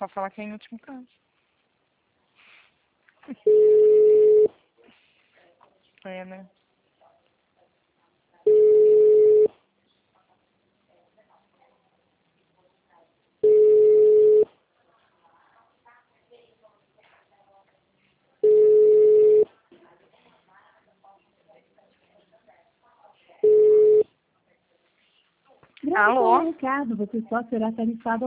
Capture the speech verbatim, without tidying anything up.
falar que é em último caso. É, né? Grave Alô? o recado, você só será tarifado